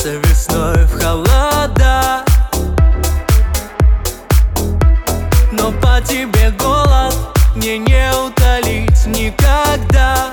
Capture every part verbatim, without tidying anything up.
вырваться весной в холода. Но по тебе голод мне не утолить никогда.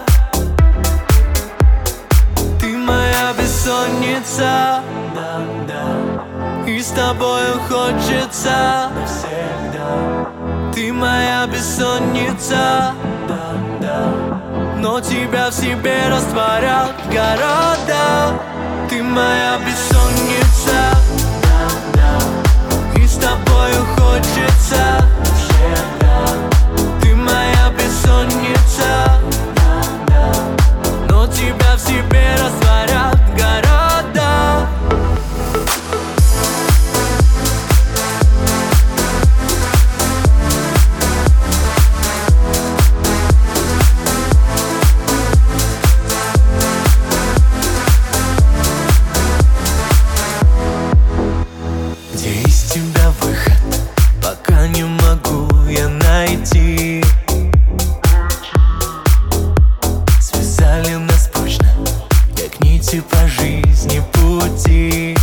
Ты моя бессонница, да, да, и с тобою хочется навсегда. Ты моя бессонница, да, да, но тебя в себе растворят города. Ты моя бессонница, да, да, и с тобою хочется навсегда. Ты моя бессонница, да, да, но тебя в себе растворят города. Где из тебя выход, пока не могу я найти. Связали нас прочно, как нити по жизни пути.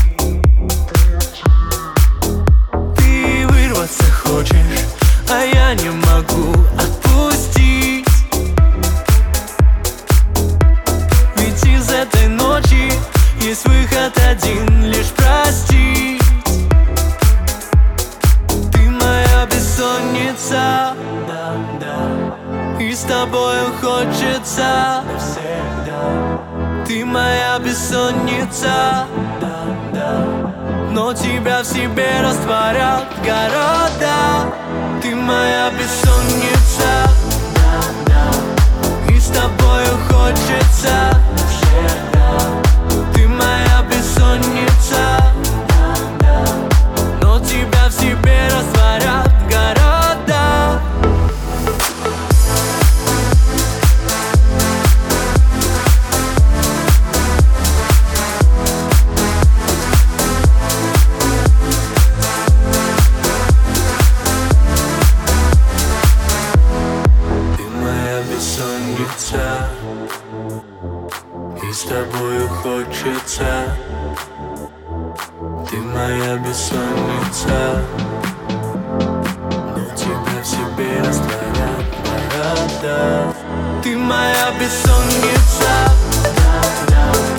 Ты вырваться хочешь, а я не могу отпустить. Ведь из этой ночи есть выход один, лишь простить. Бессонница, да, да, и с тобою хочется навсегда. Ты моя бессонница, да, да, но тебя в себе растворят города. Ты моя бессонница, да, да, и с тобою хочется навсегда. Ты моя бессонница, да, да, но тебя в себе растворят города. Ты моя бессонница, и с тобою хочется. Ты моя бессонница, но тебя в себе растворят города. Ты моя бессонница, да, да.